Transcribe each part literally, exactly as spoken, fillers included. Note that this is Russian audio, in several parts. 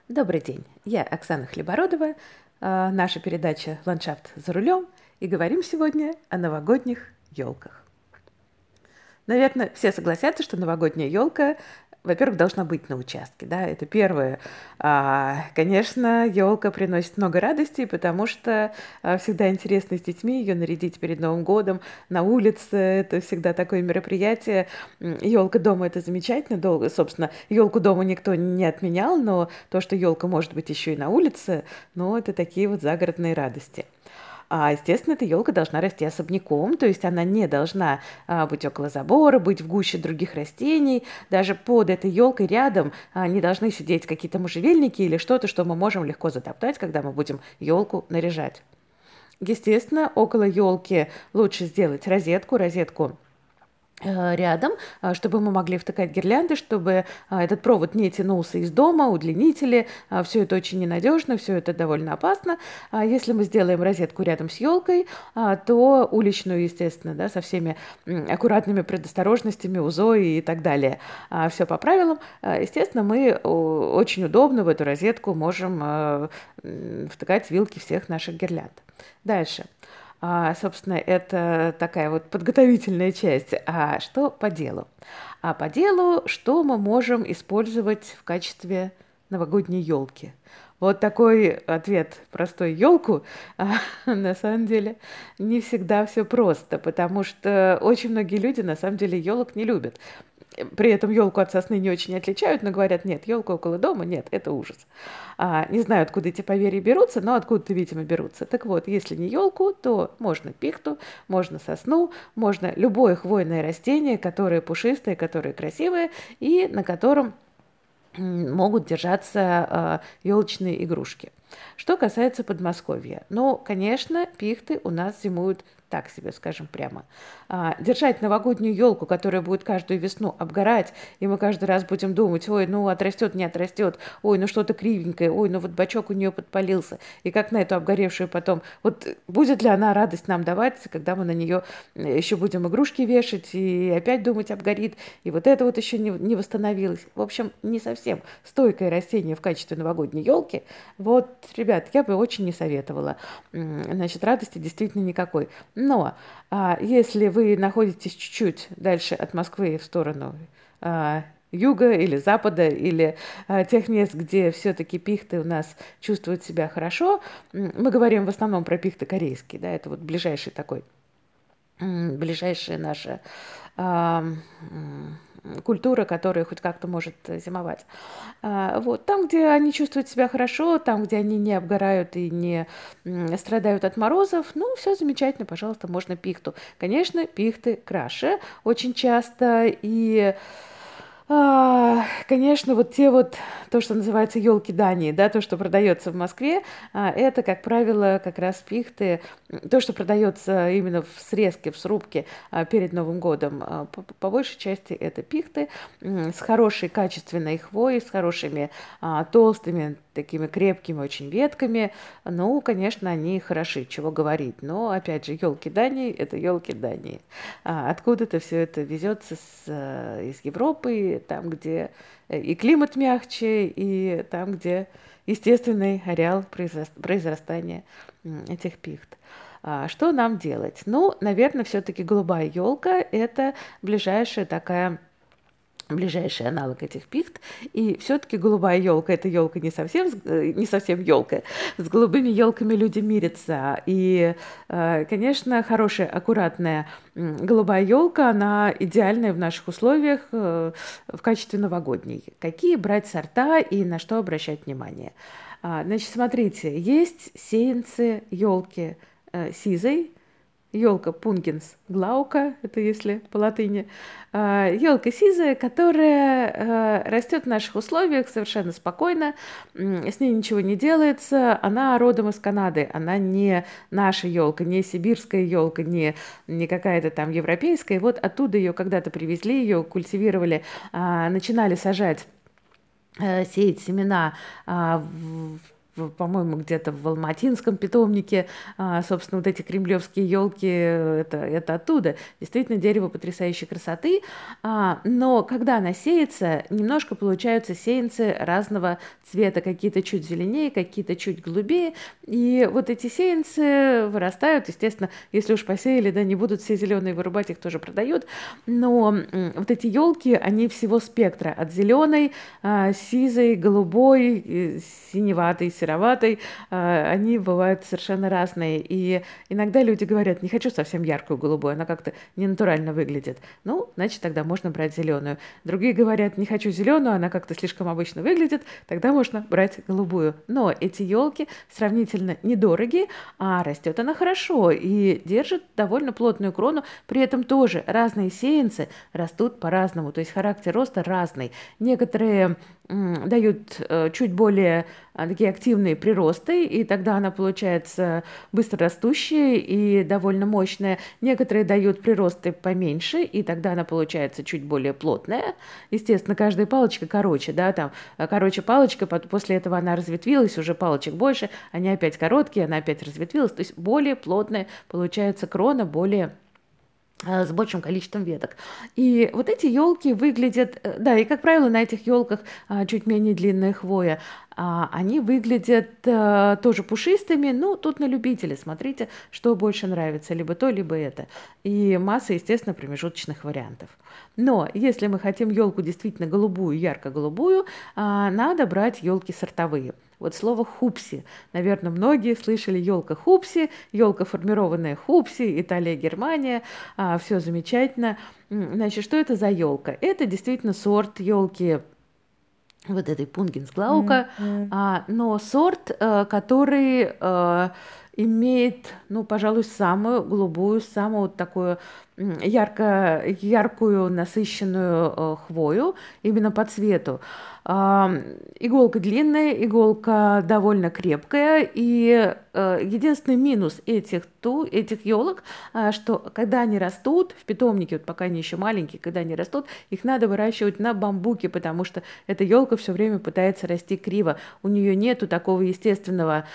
Добрый день, я Оксана Хлебородова, а, наша передача «Ландшафт за рулем», и говорим сегодня о новогодних елках. Наверное, все согласятся, что новогодняя елка, во-первых, должна быть на участке, да, это первое. А, Конечно, елка приносит много радости, потому что а, всегда интересно с детьми ее нарядить перед Новым годом на улице, это всегда такое мероприятие. Елка дома — это замечательно, долго, собственно, елку дома никто не отменял, но то, что елка может быть еще и на улице, ну, это такие вот загородные радости. А, естественно, эта елка должна расти особняком, то есть она не должна а, быть около забора, быть в гуще других растений. Даже под этой елкой рядом а, не должны сидеть какие-то можжевельники или что-то, что мы можем легко затоптать, когда мы будем елку наряжать. Естественно, около елки лучше сделать розетку, розетку э, рядом, а, чтобы мы могли втыкать гирлянды, чтобы а, этот провод не тянулся из дома, удлинители. Все это очень ненадежно, все это довольно опасно. А Если мы сделаем розетку рядом с елкой, а, то уличную, естественно, да, со всеми м, аккуратными предосторожностями, УЗО и так далее, все по правилам, а, естественно, мы о, очень удобно в эту розетку можем а, м, втыкать вилки всех наших гирлянд. Дальше. А, собственно, это такая вот подготовительная часть. А что по делу? А по делу, что мы можем использовать в качестве новогодней елки? Вот такой ответ простой: елку. А, на самом деле не всегда все просто, потому что очень многие люди на самом деле елок не любят. При этом елку от сосны не очень отличают, но говорят: нет, елка около дома, нет, это ужас. А, не знаю, откуда эти поверья берутся, но откуда-то, видимо, берутся. Так вот, если не елку, то можно пихту, можно сосну, можно любое хвойное растение, которое пушистое, которое красивое, и на котором могут держаться елочные игрушки. Что касается Подмосковья, ну, конечно, пихты у нас зимуют так себе, скажем прямо. А, держать новогоднюю елку, которая будет каждую весну обгорать, и мы каждый раз будем думать: ой, ну отрастет, не отрастет, ой, ну что-то кривенькое, ой, ну вот бачок у нее подпалился, и как на эту обгоревшую потом, вот будет ли она радость нам давать, когда мы на нее еще будем игрушки вешать, и опять думать: обгорит, и вот это вот еще не, не восстановилось. В общем, не совсем стойкое растение в качестве новогодней елки. Вот, ребят, я бы очень не советовала. Значит, радости действительно никакой. Но а, если вы находитесь чуть-чуть дальше от Москвы в сторону а, юга или запада, или а, тех мест, где все-таки пихты у нас чувствуют себя хорошо, мы говорим в основном про пихты корейские, да, это вот ближайший такой, ближайшая наша а, культура, которая хоть как-то может зимовать. А, вот. Там, где они чувствуют себя хорошо, там, где они не обгорают и не м, страдают от морозов, ну, все замечательно, пожалуйста, можно пихту. Конечно, пихты краше очень часто, и а, конечно, вот те вот, то, что называется елки Дании, да, то, что продается в Москве, а, это, как правило, как раз пихты, то, что продается именно в срезке, в срубке а, перед Новым годом, а, по, по большей части это пихты м, с хорошей качественной хвоей, с хорошими а, толстыми, такими крепкими очень ветками. Ну, конечно, они хороши, чего говорить. Но, опять же, елки Дании — это елки Дании. А, откуда-то все это везется с, э, из Европы, там, где и климат мягче, и там, где естественный ареал произрастания этих пихт. А, что нам делать? Ну, наверное, все-таки голубая елка — это ближайшая такая ближайший аналог этих пихт. И все-таки голубая елка — это елка не совсем, не совсем елка. С голубыми елками люди мирятся. И, конечно, хорошая, аккуратная голубая елка, она идеальная в наших условиях в качестве новогодней. Какие брать сорта и на что обращать внимание? Значит, смотрите, есть сеянцы елки сизой, елка Пунгенс глаука, это если по латыни, елка сизая, которая растет в наших условиях совершенно спокойно, с ней ничего не делается, она родом из Канады, она не наша елка, не сибирская елка, не, не какая-то там европейская. Вот оттуда ее когда-то привезли, ее культивировали, начинали сажать, сеять семена в в, по-моему, где-то в Алматинском питомнике, а, собственно, вот эти кремлевские елки, это, это оттуда. Действительно, дерево потрясающей красоты, а, но когда она сеется, немножко получаются сеянцы разного цвета, какие-то чуть зеленее, какие-то чуть голубее, и вот эти сеянцы вырастают, естественно, если уж посеяли, да, не будут все зеленые вырубать, их тоже продают, но вот эти елки, они всего спектра, от зеленой, сизой, голубой, синеватой, сероватой, они бывают совершенно разные, и иногда люди говорят, не хочу совсем яркую голубую, она как-то ненатурально выглядит, ну, значит, тогда можно брать зеленую. Другие говорят, не хочу зеленую, она как-то слишком обычно выглядит, тогда можно брать голубую. Но эти елки сравнительно недорогие, а растет она хорошо и держит довольно плотную крону, при этом тоже разные сеянцы растут по-разному, то есть характер роста разный. Некоторые м, дают э, чуть более э, такие активные приросты, и тогда она получается быстрорастущая и довольно мощная. Некоторые дают приросты поменьше, и тогда она получается чуть более плотная. Естественно, каждая палочка короче, да, там короче палочка, после этого она разветвилась, уже палочек больше, они опять короткие, она опять разветвилась, то есть более плотная получается крона, более с большим количеством веток. И вот эти елки выглядят, да, и, как правило, на этих елках чуть менее длинная хвоя, они выглядят тоже пушистыми, ну, тут на любителя, смотрите, что больше нравится, либо то, либо это. И масса, естественно, промежуточных вариантов. Но если мы хотим елку действительно голубую, ярко-голубую, надо брать елки сортовые. Вот слово хупси. Наверное, многие слышали елка хупси, елка формированная хупси, Италия, Германия. А, все замечательно. Значит, что это за елка? Это действительно сорт елки вот этой Пунгенсглаука, mm-hmm. а, но сорт, а, который а, имеет, ну, пожалуй, самую голубую, самую вот такую ярко, яркую, насыщенную а, хвою, именно по цвету. А, иголка длинная, иголка довольно крепкая, и а, единственный минус этих, ту, этих елок, а, что когда они растут в питомнике, вот пока они еще маленькие, когда они растут, их надо выращивать на бамбуке, потому что эта елка все время пытается расти криво. У нее нету такого естественного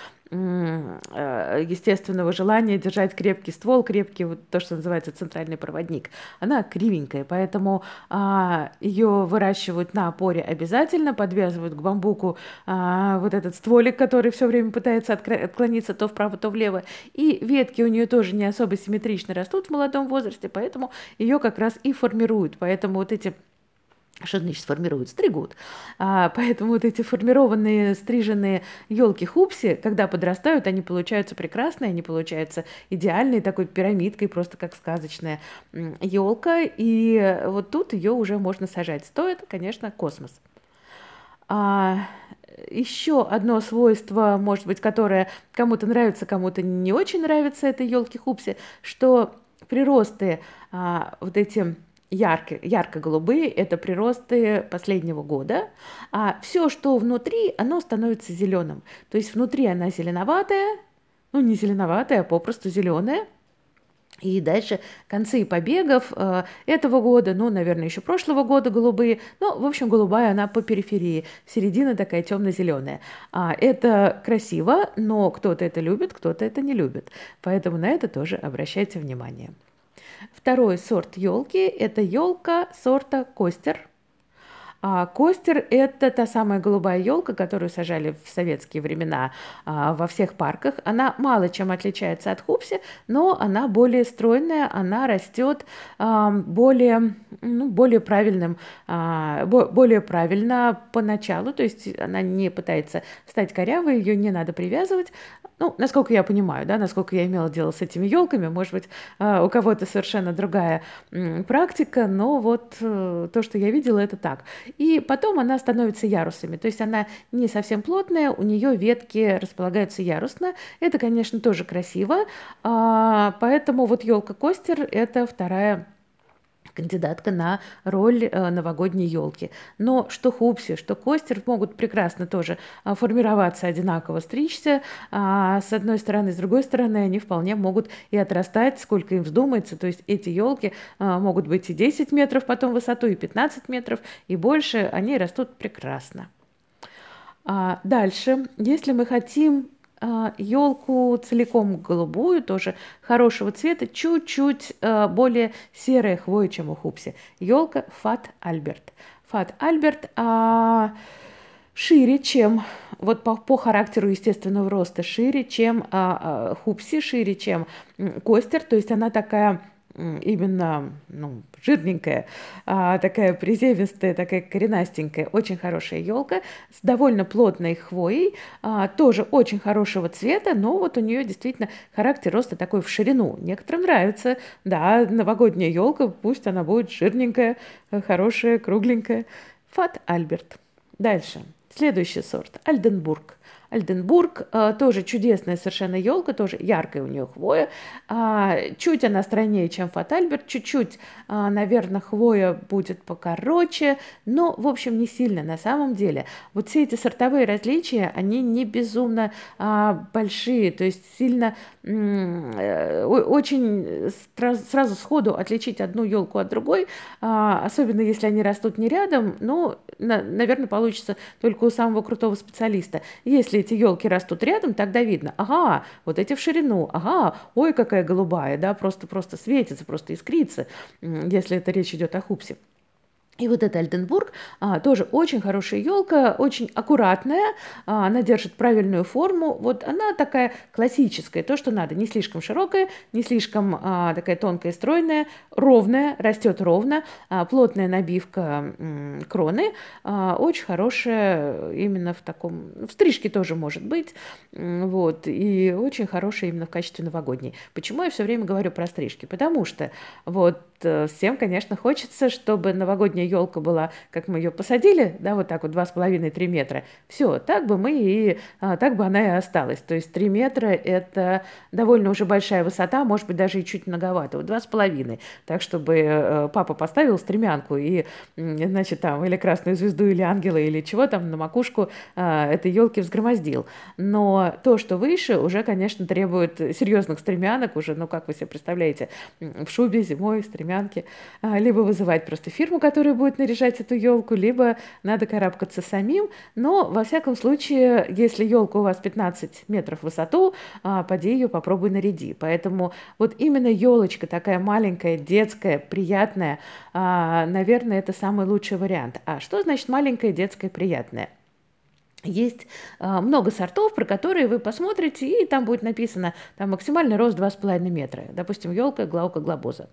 естественного желания держать крепкий ствол, крепкий, вот то, что называется центральный проводник. Она кривенькая, поэтому а, ее выращивают на опоре обязательно, подвязывают к бамбуку а, вот этот стволик, который все время пытается откр- отклониться то вправо, то влево. И ветки у нее тоже не особо симметрично растут в молодом возрасте, поэтому ее как раз и формируют. Поэтому вот эти Что значит формируют? Стригут. А, поэтому вот эти формированные, стриженные елки хупси, когда подрастают, они получаются прекрасные, они получаются идеальной такой пирамидкой, просто как сказочная елка. И вот тут ее уже можно сажать. Стоит, конечно, космос. А, еще одно свойство, может быть, которое кому-то нравится, кому-то не очень нравится этой елки хупси, что приросты а, вот эти Ярко, ярко-голубые – это приросты последнего года, а все, что внутри, оно становится зеленым. То есть внутри она зеленоватая, ну не зеленоватая, а попросту зеленая. И дальше концы побегов э, этого года, ну, наверное, еще прошлого года голубые, ну, в общем, голубая она по периферии, середина такая темно-зеленая. А, это красиво, но кто-то это любит, кто-то это не любит. Поэтому на это тоже обращайте внимание. Второй сорт елки – это елка сорта Костер. А Костер – это та самая голубая елка, которую сажали в советские времена а, во всех парках. Она мало чем отличается от хупси, но она более стройная, она растет а, более, ну, более правильным, а, бо, более правильно поначалу, то есть она не пытается стать корявой, ее не надо привязывать. Ну, насколько я понимаю, да, насколько я имела дело с этими елками, может быть, у кого-то совершенно другая практика, но вот то, что я видела, это так. И потом она становится ярусами, то есть она не совсем плотная, у нее ветки располагаются ярусно. Это, конечно, тоже красиво, поэтому вот елка Костер – это вторая кандидатка на роль э, новогодней елки. Но что хупси, что Костер могут прекрасно тоже э, формироваться одинаково, стричься. А, с одной стороны, с другой стороны, они вполне могут и отрастать, сколько им вздумается. То есть эти елки э, могут быть и десять метров потом в высоту, и пятнадцать метров, и больше. Они растут прекрасно. А дальше, если мы хотим елку целиком голубую, тоже хорошего цвета, чуть-чуть более серая хвоя, чем у Хупси. Елка Фат Альберт. Фат Альберт а, шире, чем, вот по, по характеру естественного роста, шире, чем а, а, Хупси, шире, чем Костер. То есть она такая именно, ну, жирненькая, а, такая приземистая, такая коренастенькая, очень хорошая елка с довольно плотной хвоей, а, тоже очень хорошего цвета, но вот у нее действительно характер роста такой в ширину. Некоторым нравится, да, новогодняя елка, пусть она будет жирненькая, хорошая, кругленькая. Фат Альберт. Дальше. Следующий сорт. Альденбург. Альденбург, а, тоже чудесная совершенно елка, тоже яркая у нее хвоя. А, чуть она стройнее, чем Фат Альберт, чуть-чуть, а, наверное, хвоя будет покороче, но, в общем, не сильно на самом деле. Вот все эти сортовые различия, они не безумно а, большие, то есть сильно, м- очень сразу сходу отличить одну елку от другой, а, особенно если они растут не рядом, ну, на, наверное, получится только у самого крутого специалиста. Если эти елки растут рядом, тогда видно, ага, вот эти в ширину, ага, ой, какая голубая, да, просто-просто светится, просто искрится, если это речь идет о Хупсе. И вот эта Альденбург а, тоже очень хорошая елка, очень аккуратная, а, она держит правильную форму. Вот она такая классическая, то, что надо, не слишком широкая, не слишком а, такая тонкая, стройная, ровная, растет ровно, а, плотная набивка м, кроны, а, очень хорошая именно в таком, в стрижке тоже может быть, вот, и очень хорошая именно в качестве новогодней. Почему я все время говорю про стрижки? Потому что вот всем, конечно, хочется, чтобы новогодняя елка была, как мы ее посадили, да, вот так вот два с половиной-три метра. Все, так бы мы и а, так бы она и осталась. То есть три метра это довольно уже большая высота, может быть даже и чуть многовато. Вот два с половиной, так чтобы э, папа поставил стремянку и, значит, там или красную звезду, или ангела, или чего там на макушку э, этой елки взгромоздил. Но то, что выше, уже, конечно, требует серьезных стремянок, уже, ну как вы себе представляете, в шубе зимой стремянки. Либо вызывать просто фирму, которая будет наряжать эту елку, либо надо карабкаться самим. Но, во всяком случае, если елка у вас пятнадцать метров в высоту, поди ее попробуй наряди. Поэтому вот именно елочка такая маленькая, детская, приятная, наверное, это самый лучший вариант. А что значит маленькая, детская, приятная? Есть а, много сортов, про которые вы посмотрите, и там будет написано там, максимальный рост два с половиной метра. Допустим, елка, глаука, глобоза.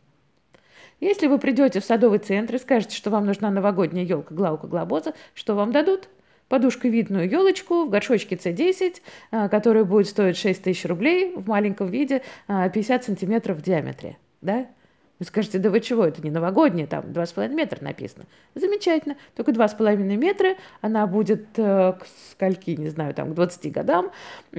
Если вы придете в садовый центр и скажете, что вам нужна новогодняя елка, глаука, глобоза, что вам дадут? Подушковидную елочку в горшочке С десять, а, которая будет стоить шесть тысяч рублей в маленьком виде, а, пятьдесят сантиметров в диаметре. Да? Вы скажете, да вы чего, это не новогодняя, там два с половиной метра написано. Замечательно, только два с половиной метра, она будет э, к скольки, не знаю, там, к двадцати годам.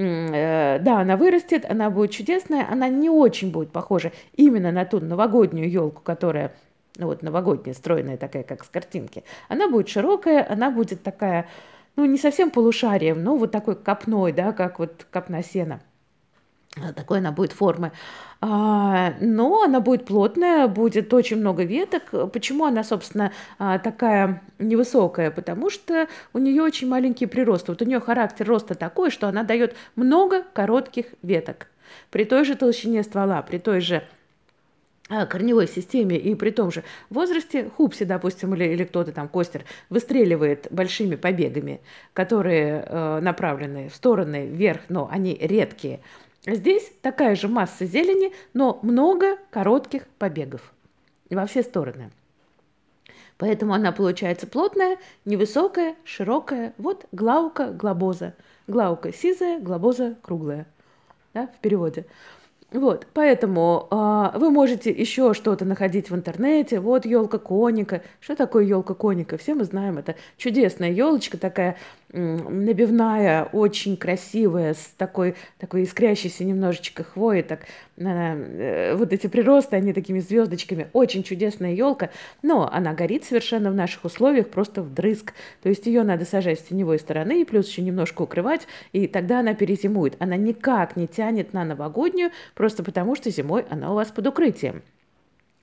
Э, да, она вырастет, она будет чудесная, она не очень будет похожа именно на ту новогоднюю елку, которая, ну вот, новогодняя, стройная такая, как с картинки. Она будет широкая, она будет такая, ну, не совсем полушарием, но вот такой копной, да, как вот копна сена. Такой она будет формы. А, но она будет плотная, будет очень много веток. Почему она, собственно, а, такая невысокая? Потому что у нее очень маленький прирост. Вот у нее характер роста такой, что она дает много коротких веток. При той же толщине ствола, при той же корневой системе и при том же возрасте Хупси, допустим, или, или кто-то там, Костер, выстреливает большими побегами, которые э, направлены в стороны вверх, но они редкие. Здесь такая же масса зелени, но много коротких побегов во все стороны. Поэтому она получается плотная, невысокая, широкая. Вот глаука, глобоза. Глаука сизая, глобоза круглая. Да, в переводе. Вот, поэтому э, вы можете еще что-то находить в интернете. Вот елка коника. Что такое елка коника? Все мы знаем, это чудесная елочка, такая м, набивная, очень красивая, с такой, такой искрящейся немножечко хвоей. Так, э, э, вот эти приросты, они такими звездочками. Очень чудесная елка, но она горит совершенно в наших условиях просто вдрызг. То есть ее надо сажать с теневой стороны, плюс еще немножко укрывать, и тогда она перезимует. Она никак не тянет на новогоднюю, просто потому что зимой она у вас под укрытием.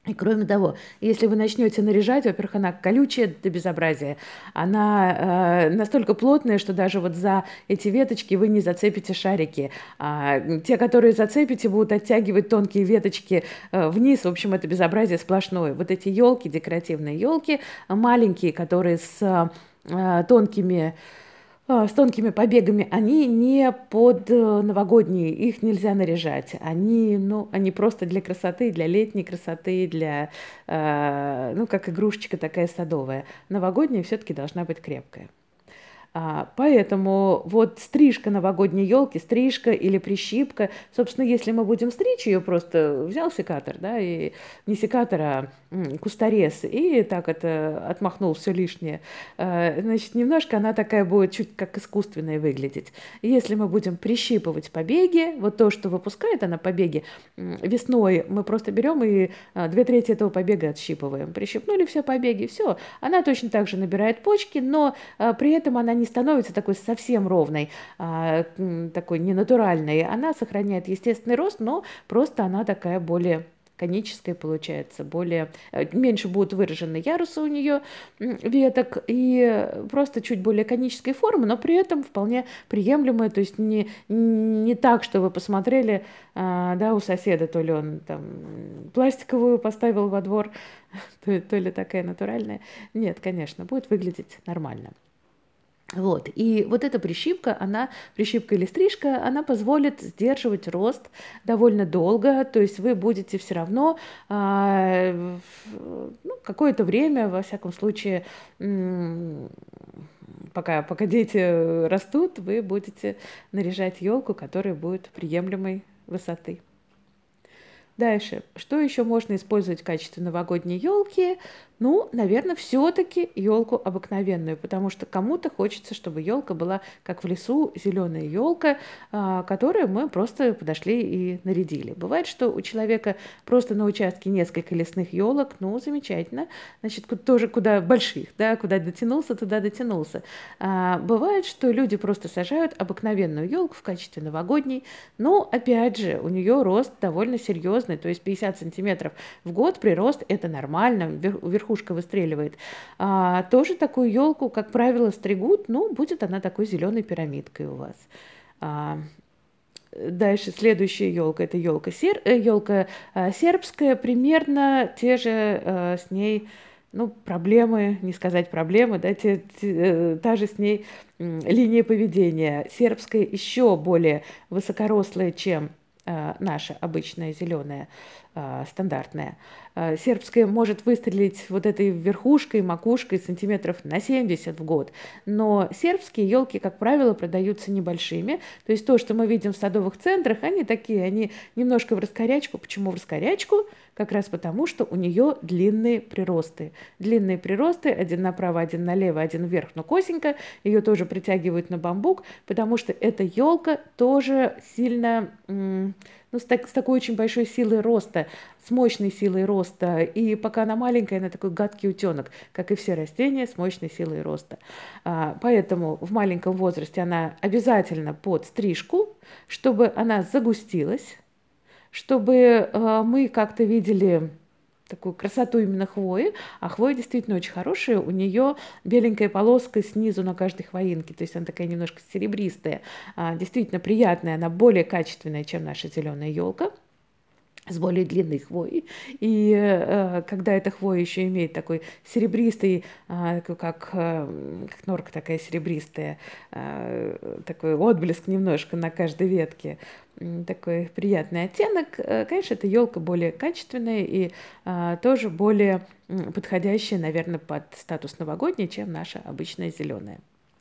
И кроме того, если вы начнете наряжать, во-первых, она колючая до безобразия, она э, настолько плотная, что даже вот за эти веточки вы не зацепите шарики. А те, которые зацепите, будут оттягивать тонкие веточки э, вниз. В общем, это безобразие сплошное. Вот эти елки, декоративные елки, маленькие, которые с э, тонкими с тонкими побегами, они не под новогодние, их нельзя наряжать. Они, ну, они просто для красоты, для летней красоты, для, э, ну, как игрушечка такая садовая. Новогодняя все-таки должна быть крепкая. А, поэтому вот стрижка новогодней елки, стрижка или прищипка, собственно, если мы будем стричь ее, просто взял секатор, да, и не секатор, а м, кусторез, и так это отмахнул все лишнее, а, значит, немножко она такая будет чуть как искусственная выглядеть. Если мы будем прищипывать побеги, вот то, что выпускает она побеги, весной мы просто берем и а, две трети этого побега отщипываем. Прищипнули все побеги, все, она точно так же набирает почки, но а, при этом она не не становится такой совсем ровной, а, такой ненатуральной. Она сохраняет естественный рост, но просто она такая более коническая получается, более, меньше будут выражены ярусы у нее веток и просто чуть более конической формы, но при этом вполне приемлемая, то есть не, не так, что вы посмотрели, а, да, у соседа, то ли он там пластиковую поставил во двор, то, то ли такая натуральная. Нет, конечно, будет выглядеть нормально. Вот. И вот эта прищипка, она, прищипка или стрижка, она позволит сдерживать рост довольно долго, то есть вы будете все равно а, ну, какое-то время, во всяком случае, пока, пока дети растут, вы будете наряжать елку, которая будет приемлемой высоты. Дальше. Что еще можно использовать в качестве новогодней елки? Ну, наверное, все-таки елку обыкновенную, потому что кому-то хочется, чтобы елка была, как в лесу, зеленая елка, которую мы просто подошли и нарядили. Бывает, что у человека просто на участке несколько лесных елок, ну, замечательно, значит, тоже куда больших, да, куда дотянулся, туда дотянулся. А бывает, что люди просто сажают обыкновенную елку в качестве новогодней, но, опять же, у нее рост довольно серьезный, то есть пятьдесят сантиметров в год прирост, это нормально, верхушка выстреливает. А, тоже такую елку, как правило, стригут, ну, будет она такой зеленой пирамидкой у вас. А, дальше следующая елка, это елка, сер, елка а, сербская, примерно те же а, с ней, ну, проблемы, не сказать проблемы, да, те, те, та же с ней линия поведения. Сербская еще более высокорослая, чем а, наша обычная зеленая, а, стандартная. А, сербская может выстрелить вот этой верхушкой, макушкой сантиметров на семьдесят в год, но сербские елки, как правило, продаются небольшими, то есть то, что мы видим в садовых центрах, они такие, они немножко в раскорячку. Почему в раскорячку? Как раз потому, что у нее длинные приросты. Длинные приросты, один направо, один налево, один вверх, но косенько, ее тоже притягивают на бамбук, потому что эта елка тоже сильно, ну, с, так, с такой очень большой силой роста, с мощной силой роста, и пока она маленькая, она такой гадкий утенок, как и все растения с мощной силой роста. А, поэтому в маленьком возрасте она обязательно под стрижку, чтобы она загустилась, чтобы э, мы как-то видели такую красоту именно хвои, а хвоя действительно очень хорошая, у нее беленькая полоска снизу на каждой хвоинке, то есть она такая немножко серебристая, а, действительно приятная, она более качественная, чем наша зеленая елка, с более длинной хвоей, и э, когда эта хвоя еще имеет такой серебристый, э, как, э, как норка такая серебристая, э, такой отблеск немножко на каждой ветке, э, такой приятный оттенок, э, конечно, эта елка более качественная и э, тоже более подходящая, наверное, под статус новогодней, чем наша обычная зеленая.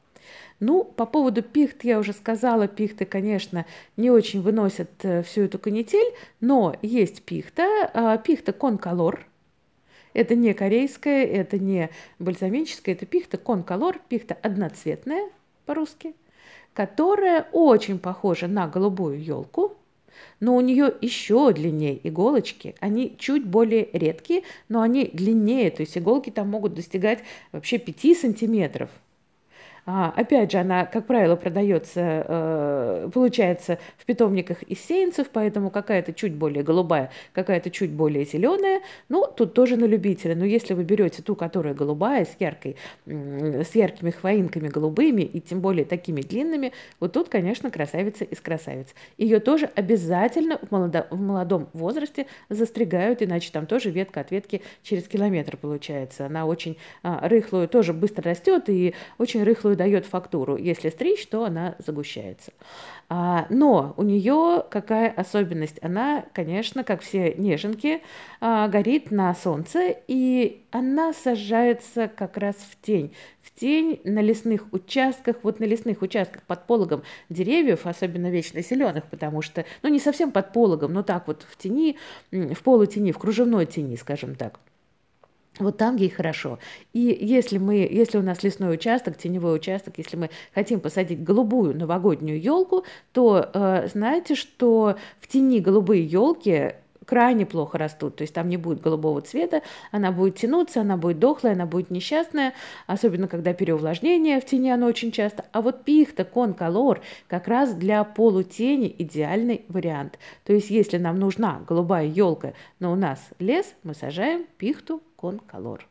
Ну, по поводу пихт я уже сказала, пихты, конечно, не очень выносят всю эту канитель, но есть пихта, пихта конколор. Это не корейская, это не бальзамическая, это пихта конколор, пихта одноцветная по-русски, которая очень похожа на голубую елку, но у нее еще длиннее иголочки, они чуть более редкие, но они длиннее, то есть иголки там могут достигать вообще пяти сантиметров. А, опять же, она, как правило, продается, э, получается, в питомниках из сеянцев, поэтому какая-то чуть более голубая, какая-то чуть более зеленая. Ну, тут тоже на любителя. Но если вы берете ту, которая голубая, с яркой, с яркими хвоинками голубыми и тем более такими длинными, вот тут, конечно, красавица из красавиц. Ее тоже обязательно в, молодо, в молодом возрасте застригают, иначе там тоже ветка от ветки через километр получается. Она очень а, рыхлую, тоже быстро растет и очень рыхлую дает фактуру. Если стричь, то она загущается. А, но у нее какая особенность? Она, конечно, как все неженки, а, горит на солнце, и она сажается как раз в тень. В тень на лесных участках, вот на лесных участках под пологом деревьев, особенно вечно зеленых, потому что, ну не совсем под пологом, но так вот в тени, в полутени, в кружевной тени, скажем так. Вот там ей хорошо. И если мы, если у нас лесной участок, теневой участок, если мы хотим посадить голубую новогоднюю елку, то э, знаете, что в тени голубые елки крайне плохо растут, то есть там не будет голубого цвета, она будет тянуться, она будет дохлая, она будет несчастная, особенно когда переувлажнение, в тени оно очень часто. А вот пихта конколор как раз для полутени идеальный вариант. То есть если нам нужна голубая елка, но у нас лес, мы сажаем пихту конколор.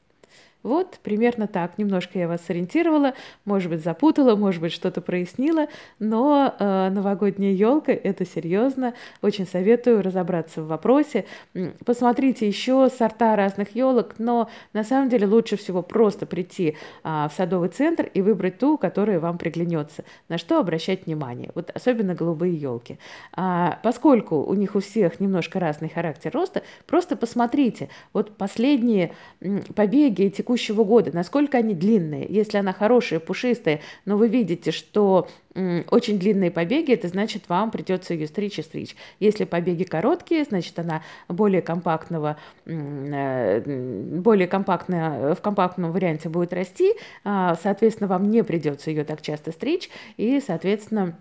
Вот, примерно так. Немножко я вас сориентировала, может быть, запутала, может быть, что-то прояснила, но э, новогодняя елка – это серьезно. Очень советую разобраться в вопросе. Посмотрите еще сорта разных елок, но на самом деле лучше всего просто прийти а, в садовый центр и выбрать ту, которая вам приглянется. На что обращать внимание? Вот особенно голубые елки. А, поскольку у них у всех немножко разный характер роста, просто посмотрите. Вот последние побеги текущие текущего года, насколько они длинные. Если она хорошая, пушистая, но вы видите, что м, очень длинные побеги, это значит, вам придется ее стричь и стричь. Если побеги короткие, значит, она более компактного, м, более компактная, в компактном варианте будет расти, а, соответственно, вам не придется ее так часто стричь, и, соответственно,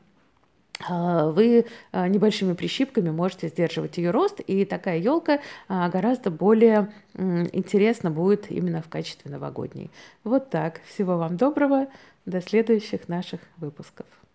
вы небольшими прищипками можете сдерживать ее рост, и такая елка гораздо более интересна будет именно в качестве новогодней. Вот так. Всего вам доброго. До следующих наших выпусков.